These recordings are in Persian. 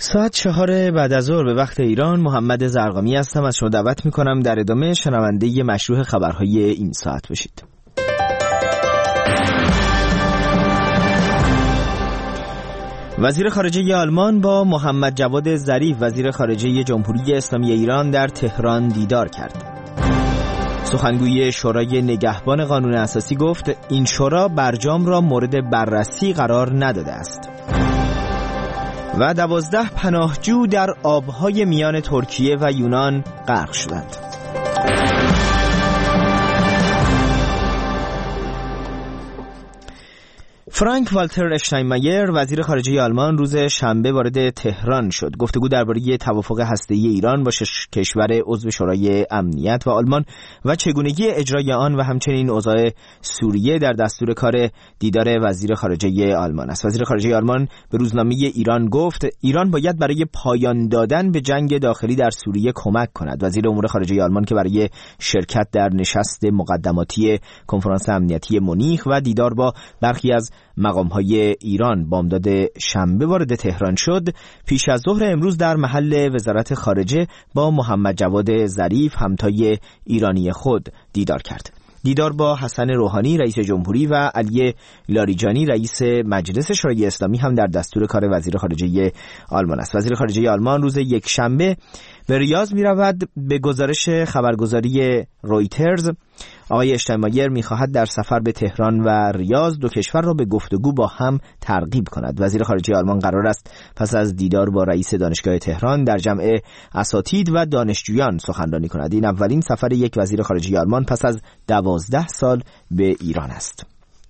ساعت 4 بعد از ظهر به وقت ایران. محمد زرقامی هستم. از شما دعوت میکنم در ادامه شنونده مشروع خبرهای این ساعت باشید. وزیر خارجه آلمان با محمد جواد ظریف وزیر خارجه جمهوری اسلامی ایران در تهران دیدار کرد. سخنگوی شورای نگهبان قانون اساسی گفت این شورا برجام را مورد بررسی قرار نداده است. و 12 پناهجو در آبهای میان ترکیه و یونان غرق شدند. فرانک والتر اشتاینمایر وزیر خارجه آلمان روز شنبه وارد تهران شد. گفتگو درباره توافق هسته‌ای ایران با کشور عضو شورای امنیت و آلمان و چگونگی اجرای آن و همچنین اوضاع سوریه در دستور کار دیدار وزیر خارجه آلمان است. وزیر خارجه آلمان به روزنامه ایران گفت ایران باید برای پایان دادن به جنگ داخلی در سوریه کمک کند. وزیر امور خارجه آلمان که برای شرکت در نشست مقدماتی کنفرانس امنیتی مونیخ و دیدار با برخی از مقام‌های ایران بامداد شنبه وارد تهران شد، پیش از ظهر امروز در محل وزارت خارجه با محمد جواد ظریف همتای ایرانی خود دیدار کرد. دیدار با حسن روحانی رئیس جمهوری و علی لاریجانی رئیس مجلس شورای اسلامی هم در دستور کار وزیر خارجه آلمان است. وزیر خارجه آلمان روز یکشنبه به ریاض می رود. به گزارش خبرگزاری رویترز آقای اشتاینمایر می خواهد در سفر به تهران و ریاض دو کشور را به گفتگو با هم ترغیب کند. وزیر خارجه آلمان قرار است پس از دیدار با رئیس دانشگاه تهران در جمع اساتید و دانشجویان سخنرانی کند. این اولین سفر یک وزیر خارجه آلمان پس از 12 سال به ایران است.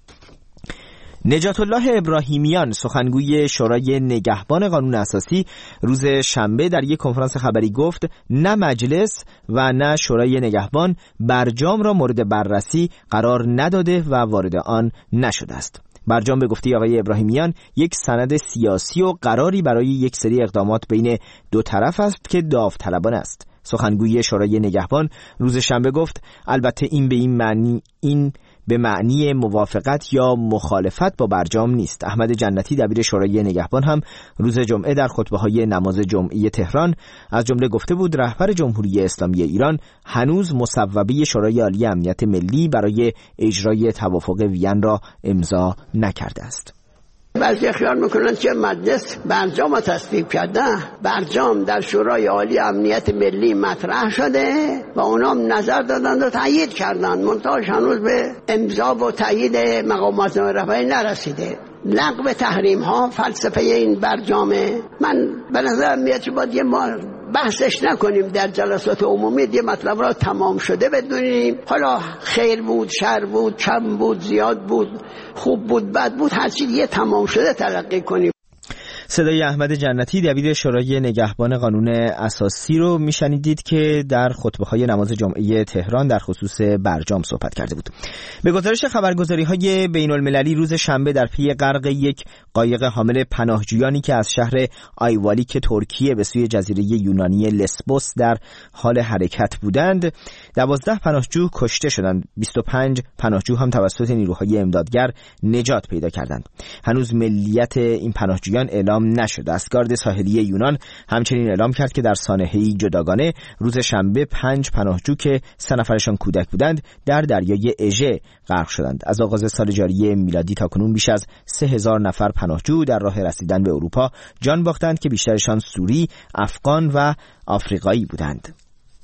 نجات الله ابراهیمیان سخنگوی شورای نگهبان قانون اساسی روز شنبه در یک کنفرانس خبری گفت نه مجلس و نه شورای نگهبان برجام را مورد بررسی قرار نداده و وارد آن نشده است. برجام به گفته آقای ابراهیمیان یک سند سیاسی و قراری برای یک سری اقدامات بین دو طرف است که داوطلبانه است. سخنگوی شورای نگهبان روز شنبه گفت البته این به معنی موافقت یا مخالفت با برجام نیست. احمد جنتی دبیر شورای نگهبان هم روز جمعه در خطبه‌های نماز جمعه تهران از جمله گفته بود رهبر جمهوری اسلامی ایران هنوز مصوبه شورای عالی امنیت ملی برای اجرای توافق وین را امضا نکرده است. بعضی خیال میکنند که مجلس برجام تصویب کرده. برجام در شورای عالی امنیت ملی مطرح شده و اونام نظر دادند و تایید کردند، منتهاش هنوز به امضا و تایید مقامات رهبری نرسیده. لغو تحریم ها فلسفه این برجامه. من به نظر میاد باید یه بحثش نکنیم در جلسات عمومی، یه مطلب را تمام شده بدونیم. حالا خیر بود، شر بود، کم بود، زیاد بود، خوب بود، بد بود، هر چیز یه تمام شده تلقی کنیم. صدای احمد جنتی دبیر شورای نگهبان قانون اساسی رو میشنیدید که در خطبه‌های نماز جمعه تهران در خصوص برجام صحبت کرده بود. به گزارش خبرگزاری‌های بین‌المللی روز شنبه در پی غرق یک قایق حامل پناهجویانی که از شهر آیوالیک ترکیه به سوی جزیره یونانی لسبوس در حال حرکت بودند 12 پناهجو کشته شدند. 25 پناهجو هم توسط نیروهای امدادگر نجات پیدا کردند. هنوز ملیت این پناهجویان اعلام نشده است. گارد ساحلی یونان همچنین اعلام کرد که در سانحه‌ای جداگانه روز شنبه 5 پناهجو که 3 نفرشان کودک بودند در دریای اژه غرق شدند. از آغاز سال جاری میلادی تاکنون بیش از 3000 نفر پناهجو در راه رسیدن به اروپا جان باختند که بیشترشان سوری، افغان و آفریقایی بودند.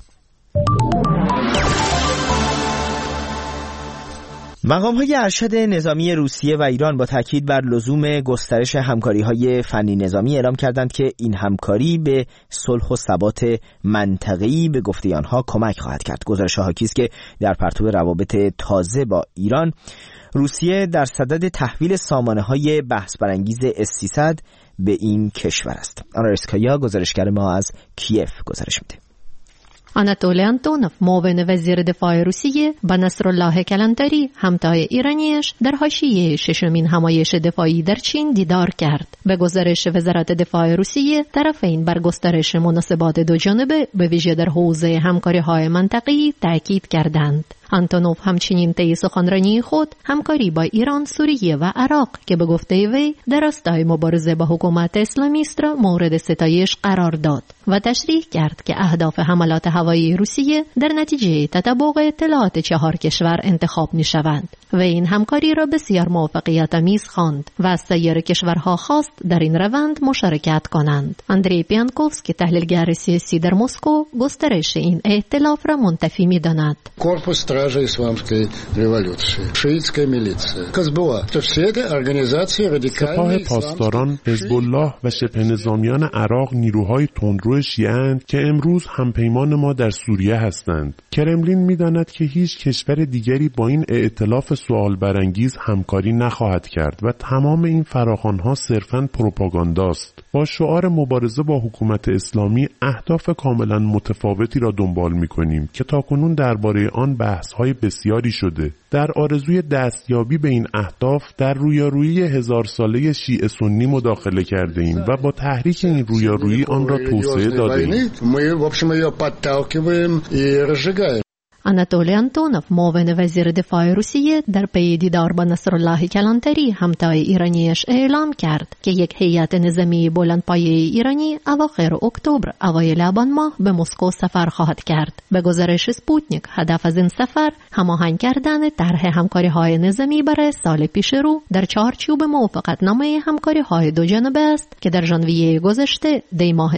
مقام‌های ارشد نظامی روسیه و ایران با تاکید بر لزوم گسترش همکاری‌های فنی نظامی اعلام کردند که این همکاری به صلح و ثبات منطقه‌ای به گفته آنها کمک خواهد کرد. گزارش حاکی است که در پرتو روابط تازه با ایران روسیه در صدد تحویل سامانه‌های بحث برانگیز S-300 به این کشور است. آنارسکایا گزارشگر ما از کیف گزارش میده. آناتولی آنتونوف معاون وزیر دفاع روسیه با نصرالله کلانتری همتای ایرانیش در حاشیه ششمین همایش دفاعی در چین دیدار کرد. به گزارش وزارت دفاع روسیه طرفین بر گسترش مناسبات دو جانبه به ویژه در حوزه همکاری‌های منطقه‌ای تاکید کردند. آنتونوف همچنین طی سخنرانی خود همکاری با ایران، سوریه و عراق که به گفته وی در راستای مبارزه با حکومت اسلامیست را مورد ستایش قرار داد و تشریح کرد که اهداف حملات هوایی روسیه در نتیجه تطابق اطلاعات 4 کشور انتخاب می شوند و این همکاری را بسیار موفقیت آمیز خواند و از سایر کشورها خواست در این روند مشارکت کنند. اندری پیانکوفسکی تحلیلگر سیاسی در مسکو گسترش این ائتلاف را منتفی می داند. Корпус стражи исламской революции, шиитская милиция, Казбула. То все это организации радикальной سپاه پاسداران، حزب الله و شبه نظامیان عراق نیروهای تندرو شیعه‌اند که امروز همپیمان ما در سوریه هستند. کرملین می‌داند که هیچ کشور دیگری با این ائتلاف سوال برانگیز همکاری نخواهد کرد و تمام این فراخوان‌ها صرفاً پروپاگانداست. با شعار مبارزه با حکومت اسلامی اهداف کاملا متفاوتی را دنبال می‌کنیم که تاکنون درباره آن بحث‌های بسیاری شده. در آرزوی دستیابی به این اهداف در رویارویی 1000 ساله شیعه سنی مداخله کرده ایم و با تحریک این رویارویی آن را توسعه داده ایم. آناتولی آنتونوف، معاون وزیر دفاع روسیه، در پی دیدار با نصرالله کلانتری همتای ایرانیش اعلام کرد که یک هیئت نظامی بلندپایه ایرانی اواخر اکتبر اوایل آبان ماه به مسکو سفر خواهد کرد. به گزارش سپوتنیک، هدف از این سفر هماهنگ کردن طرح همکاری‌های نظامی برای سال پیش رو در چارچوب موافقتنامه همکاری‌های دو جانبه است که در ژانویه گذشته دی ماه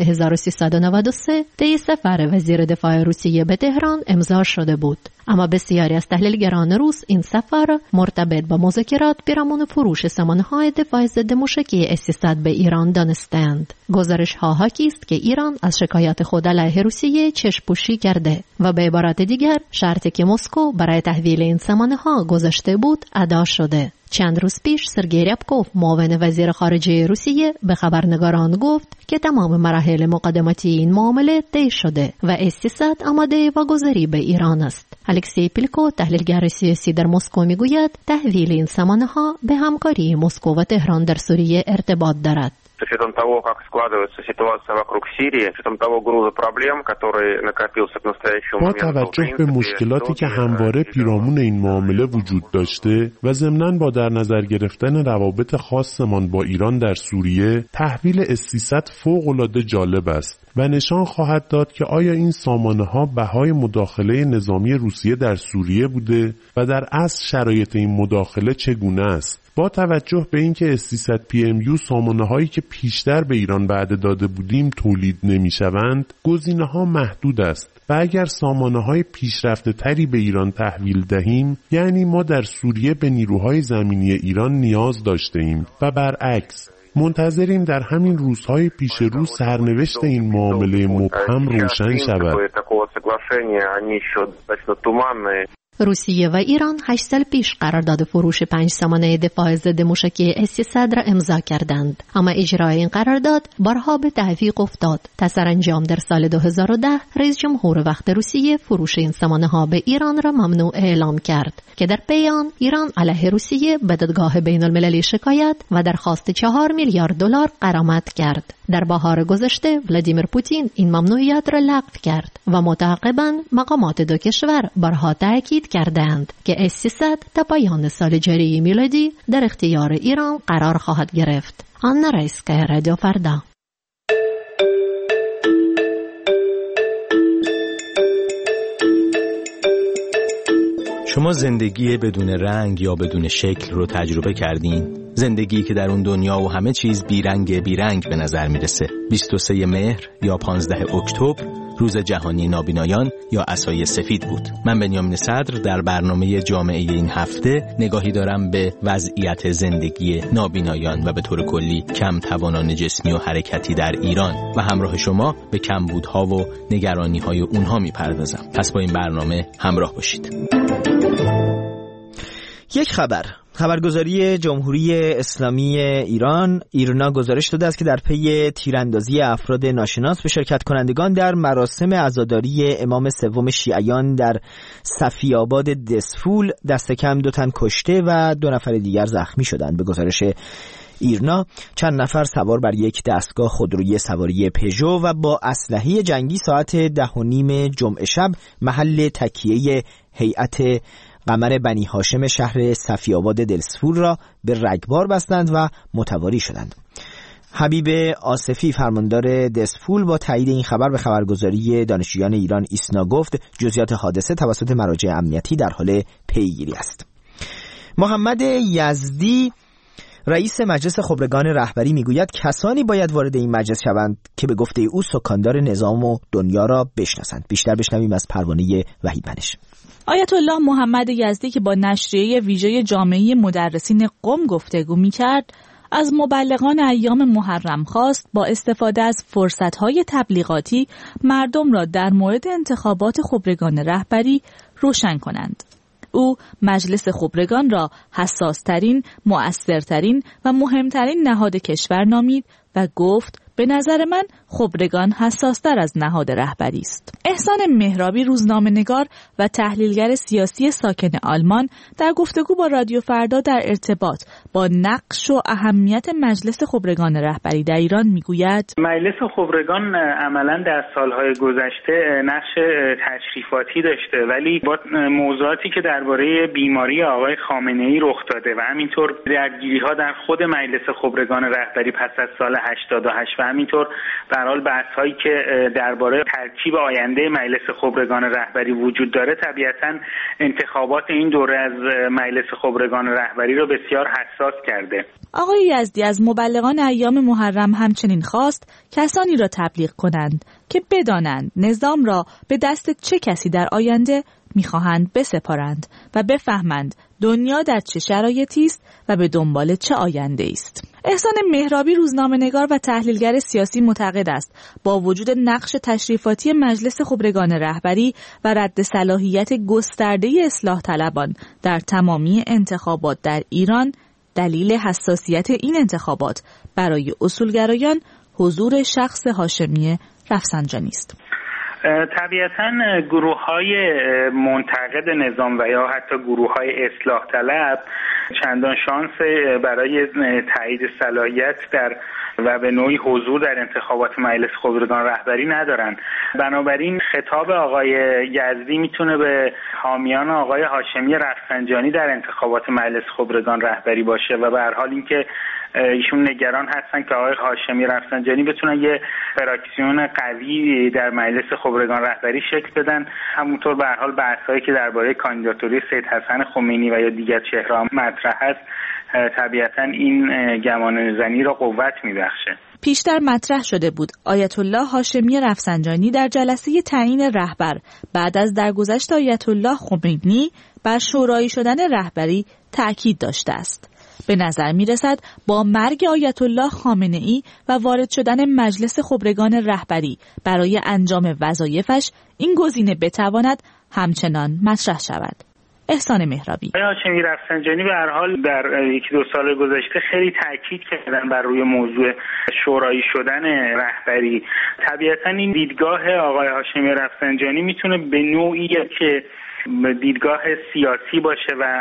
1393 طی سفر وزیر دفاع روسیه به تهران امضا شده بود. اما بسیاری از تحلیلگران روس این سفر مرتبط با مذاکرات پیرامون فروش سامانه‌های دفاع ضد موشکی S-300 به ایران دانستند. گزارش‌ها حاکی است که ایران از شکایات خود علیه روسیه چشم‌پوشی کرده و به عبارت دیگر شرطی که مسکو برای تحویل این سامانه‌ها گذاشته بود ادا شده. چند روز پیش سرگئی ریابکوف، معاون وزیر خارجه روسیه، به خبرنگاران گفت که تمام مراحل مقدماتی این معامله طی شده و S-300 آماده واگذاری به ایران است. الکسی پیلکو، تحلیلگر سیاسی در مسکو، میگوید تحویل این سامانه‌ها به همکاری مسکو و تهران در سوریه ارتباط دارد. С учетом того, как складывается ситуация вокруг Сирии, с учетом того груза проблем, который накопился к настоящему моменту. با توجه به مشکلاتی که همواره پیرامون این معامله وجود داشته و ضمناً با در نظر گرفتن روابط خاصمان با ایران در سوریه، تحویل S-300 فوق‌العاده جالب است و نشان خواهد داد که آیا این سامانه‌ها بهای مداخله نظامی روسیه در سوریه بوده و در اصل شرایط این مداخله چگونه است. با توجه به اینکه S-300 PMU سامانه‌هایی که پیشتر به ایران وعده داده بودیم تولید نمی‌شوند، گزینه‌ها محدود است و اگر سامانه‌های پیشرفته تری به ایران تحویل دهیم، یعنی ما در سوریه به نیروهای زمینی ایران نیاز داشتیم و برعکس. منتظریم در همین روزهای پیش رو سرنوشت این معامله مبهم روشن شود. روسیه و ایران 8 سال پیش قرارداد فروش 5 سامانه دفاع ضد موشکی S-300 را امضا کردند، اما اجرای این قرارداد بارها به تعویق افتاد تا سرانجام در سال 2010 رئیس جمهور وقت روسیه فروش این سامانه ها به ایران را ممنوع اعلام کرد که در پی آن ایران علیه روسیه به دادگاه بین المللی شکایت و درخواست 4 میلیارد دلار غرامت کرد. در بهار گذشته ولادیمیر پوتین این ممنوعیت را لغو کرد و متعاقباً مقامات دو کشور بارها تاکید کردند که S-300 تا پایان سال جاری میلادی در اختیار ایران قرار خواهد گرفت. آنا رایسکایا، رادیو فردا. شما زندگی بدون رنگ یا بدون شکل رو تجربه کردین؟ زندگی که در اون دنیا و همه چیز بیرنگ به نظر میرسه. 23 مهر یا 15 اکتبر روز جهانی نابینایان یا عصای سفید بود. من بنیامین صدر در برنامه جامعه این هفته نگاهی دارم به وضعیت زندگی نابینایان و به طور کلی کم توانان جسمی و حرکتی در ایران و همراه شما به کمبودها و نگرانی‌های اونها میپردازم. پس با این برنامه همراه باشید. یک خبرگزاری جمهوری اسلامی ایران ایرنا گزارش داده است که در پی تیراندازی افراد ناشناس به شرکت کنندگان در مراسم عزاداری امام سوم شیعیان در صفی آباد دسفول دست کم 2 تن کشته و 2 نفر دیگر زخمی شدند. به گزارش ایرنا چند نفر سوار بر یک دستگاه خودروی سواری پژو و با اسلحه جنگی ساعت 10:30 جمعه شب محل تکیه هیئت قمر بنی هاشم شهر صفی‌آباد دلسفور را به رگبار بستند و متواری شدند. حبیب آصفی فرماندار دسپول با تایید این خبر به خبرگزاری دانشجویان ایران ایسنا گفت جزئیات حادثه توسط مراجع امنیتی در حال پیگیری است. محمد یزدی رئیس مجلس خبرگان رهبری میگوید کسانی باید وارد این مجلس شوند که به گفته او سکاندار نظام و دنیا را بشناسند. بیشتر بشنویم از پروانه وحید منش. آیت الله محمد یزدی که با نشریه ویژه جامعه مدرسین قم گفتگو میکرد، از مبلغان ایام محرم خواست با استفاده از فرصت‌های تبلیغاتی مردم را در مورد انتخابات خبرگان رهبری روشن کنند. او مجلس خبرگان را حساس‌ترین، مؤثرترین و مهمترین نهاد کشور نامید و گفت به نظر من خبرگان حساستر از نهاد رهبری است. احسان مهرابی روزنامه‌نگار و تحلیلگر سیاسی ساکن آلمان در گفتگو با رادیو فردا در ارتباط با نقش و اهمیت مجلس خبرگان رهبری در ایران میگوید مجلس خبرگان عملاً در سالهای گذشته نقش تشریفاتی داشته، ولی با موضوعاتی که درباره بیماری آقای خامنه‌ای رخ داده و همینطور درگیری‌ها در خود مجلس خبرگان رهبری پس از سال 88 و همینطور به هر حال بحث‌هایی که درباره ترکیب آینده مجلس خبرگان رهبری وجود داره، طبیعتاً انتخابات این دوره از مجلس خبرگان رهبری رو بسیار حساس کرده. آقای یزدی از مبلغان ایام محرم همچنین خواست کسانی را تبلیغ کنند که بدانند نظام را به دست چه کسی در آینده می‌خواهند بسپارند و بفهمند دنیا در چه شرایطی است و به دنبال چه آینده است. احسان مهرابی روزنامه‌نگار و تحلیلگر سیاسی معتقد است با وجود نقش تشریفاتی مجلس خبرگان رهبری و رد صلاحیت گسترده اصلاح طلبان در تمامی انتخابات در ایران، دلیل حساسیت این انتخابات برای اصولگرایان حضور شخص هاشمی رفسنجانی است. طبیعتاً گروه‌های منتقد نظام و یا حتی گروه‌های اصلاح طلب چندان شانس برای تایید صلاحیت در و به نوعی حضور در انتخابات مجلس خبرگان رهبری ندارن. بنابراین خطاب آقای یزدی میتونه به حامیان آقای هاشمی رفسنجانی در انتخابات مجلس خبرگان رهبری باشه و به هر حال اینکه ایشون نگران هستن که آقای هاشمی رفسنجانی بتونن یه فراکسیون قوی در مجلس خبرگان رهبری شکل بدن. همونطور به هر حال بحث‌هایی که درباره کاندیداتوری سید حسن خمینی و یا دیگر چهره‌ها مطرح است، طبیعتاً این گمانه‌زنی را قوت می‌بخشه. پیشتر مطرح شده بود آیت الله هاشمی رفسنجانی در جلسه تعیین رهبر بعد از درگذشت آیت الله خمینی بر شورایی شدن رهبری تأکید داشته است. به نظر می رسد با مرگ آیت الله خامنه‌ای و وارد شدن مجلس خبرگان رهبری برای انجام وظایفش این گزینه بتواند همچنان مطرح شود. احسان مهرابی: هاشمی رفسنجانی به هر حال در یکی دو سال گذشته خیلی تاکید کردن بر روی موضوع شورایی شدن رهبری. طبیعتا این دیدگاه آقای هاشمی رفسنجانی میتونه به نوعی که دیدگاه سیاسی باشه و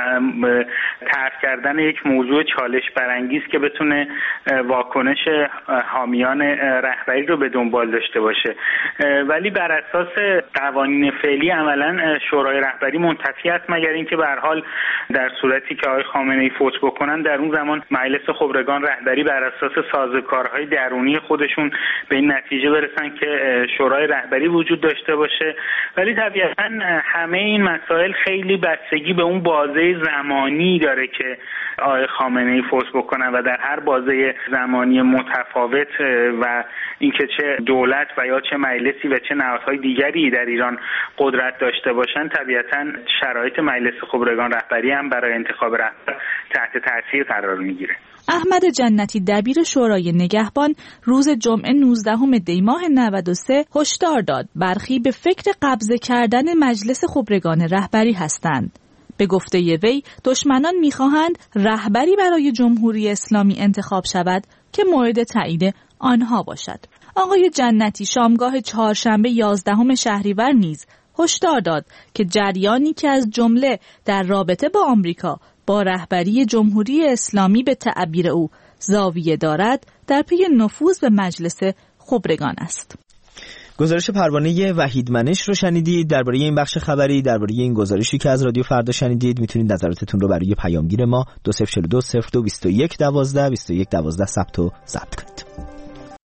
طرح کردن یک موضوع چالش برانگیز که بتونه واکنش حامیان رهبری رو به دنبال داشته باشه، ولی بر اساس قوانین فعلی عملا شورای رهبری منتفی است مگر اینکه به هر حال در صورتی که آقای خامنه‌ای فوت بکنن در اون زمان مجلس خبرگان رهبری بر اساس سازوکارهای درونی خودشون به این نتیجه برسن که شورای رهبری وجود داشته باشه. ولی طبیعتا همه این مسائل خیلی بستگی به اون بازه زمانی داره که آقای خامنه‌ای فوت بکنن و در هر بازه زمانی متفاوت و اینکه چه دولت و یا چه مجلسی و چه نهادهای دیگری در ایران قدرت داشته باشن، طبیعتا شرایط مجلس خبرگان رهبری هم برای انتخاب رهبر تحت تاثیر قرار میگیره. احمد جنتی دبیر شورای نگهبان روز جمعه 19 دی ماه 93 هشدار داد برخی به فکر قبضه کردن مجلس خبرگان رهبری هستند. به گفته وی دشمنان می‌خواهند رهبری برای جمهوری اسلامی انتخاب شود که مورد تایید آنها باشد. آقای جنتی شامگاه چهارشنبه 11 شهریور نیز هشدار داد که جریانی که از جمله در رابطه با آمریکا با رهبری جمهوری اسلامی به تعبیر او زاویه دارد در پی نفوذ به مجلس خبرگان است. گزارش پروانه وحید منش رو شنیدید. درباره این بخش خبری، درباره این گزارشی که از رادیو فردا شنیدید، میتونید نظراتتون رو برای پیامگیر ما 2042 02 21 12 21 12 ثبت کنید.